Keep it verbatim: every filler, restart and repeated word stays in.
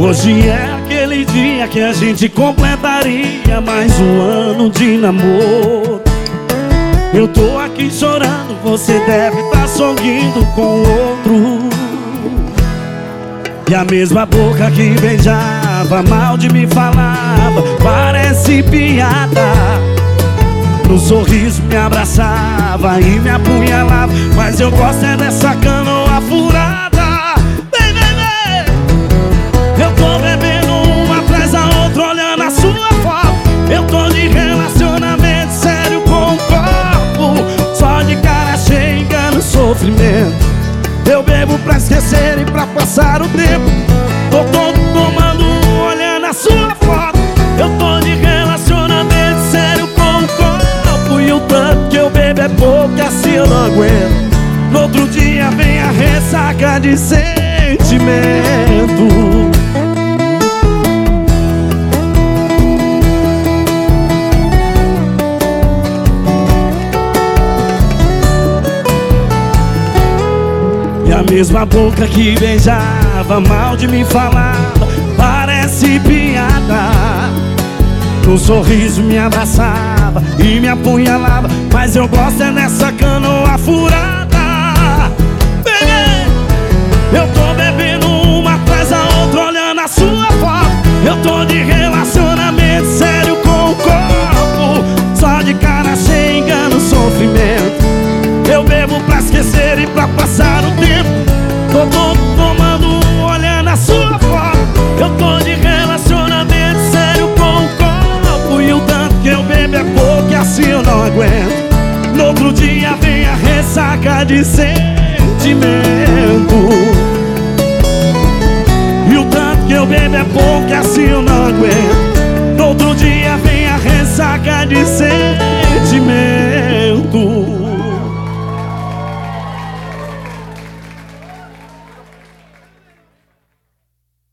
Hoje é aquele dia que a gente completaria mais um ano de namoro. Eu tô aqui chorando, você deve estar sorrindo com outro. E a mesma boca que beijava, mal de me falava, parece piada. No sorriso me abraçava e me apunhalava, mas eu gosto é dessa canoa furada. Vem, vem, vem. Eu tô bebendo uma atrás da outra, olhando a sua foto. Eu tô de relacionamento sério com o corpo, só de cara cheia, engano, sofrimento. Eu bebo pra esquecer e pra passar o tempo. Tô todo tomando, olhando a sua foto. Eu tô de relacionamento sério com o corpo, e o tanto que eu bebo é pouco, assim eu não aguento. No outro dia vem a ressaca de sentimento. E a mesma boca que beijava, mal de me falava, parece piada. No sorriso me abraçava e me apunhalava, mas eu gosto é nessa canoa furada. Bebê, eu tô bebendo uma atrás da outra, olhando a sua foto. Eu tô de relacionamento sério com o corpo, só de cara cheia, engano, sofrimento. Eu bebo pra esquecer e pra passar o tempo. Tô todo tomando, olhando a sua foto. Eu tô de relacionamento sério com o corpo, e o tanto que eu bebo é pouco, e assim eu não aguento. No outro dia vem a ressaca de sentimento.